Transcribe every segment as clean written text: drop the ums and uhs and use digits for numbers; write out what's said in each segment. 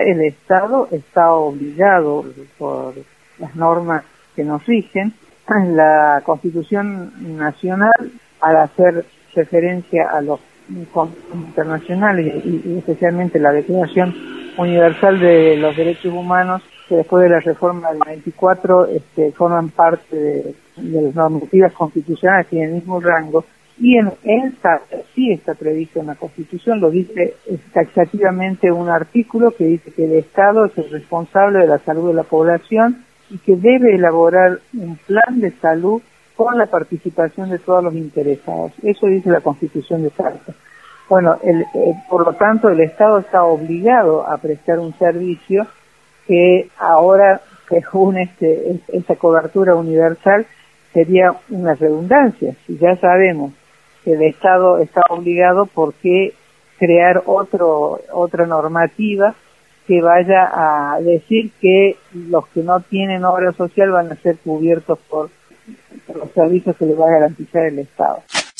el Estado está obligado por las normas que nos rigen, la Constitución Nacional, al hacer referencia a los convenios internacionales y especialmente la Declaración Universal de los Derechos Humanos, que después de la reforma del 94 forman parte de las normativas constitucionales, tienen el mismo rango, y en esa sí está previsto en la Constitución, lo dice taxativamente un artículo que dice que el Estado es el responsable de la salud de la población y que debe elaborar un plan de salud con la participación de todos los interesados. Eso dice la Constitución de Salta. Bueno, por lo tanto, el Estado está obligado a prestar un servicio que ahora, según esta cobertura universal, sería una redundancia. Si ya sabemos que el Estado está obligado, ¿por qué crear otra normativa que vaya a decir que los que no tienen obra social van a ser cubiertos por los servicios que les va a garantizar el Estado?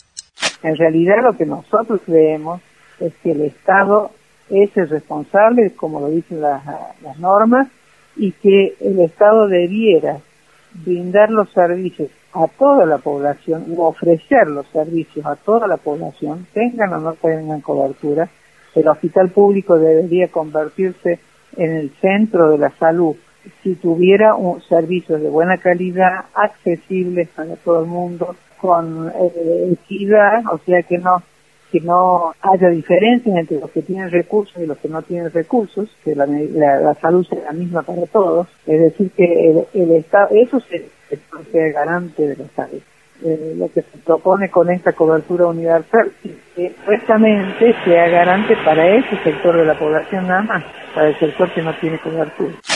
En realidad lo que nosotros creemos es que el Estado es el responsable, como lo dicen las normas, y que el Estado debiera brindar los servicios a toda la población, o ofrecer los servicios a toda la población, tengan o no tengan cobertura. El hospital público debería convertirse en el centro de la salud si tuviera un servicio de buena calidad, accesibles para todo el mundo, con equidad, o sea que no haya diferencias entre los que tienen recursos y los que no tienen recursos, que la salud sea la misma para todos, es decir que el Estado, eso sea garante de la salud. Lo que se propone con esta cobertura universal es que supuestamente sea garante para ese sector de la población nada más, para el sector que no tiene cobertura.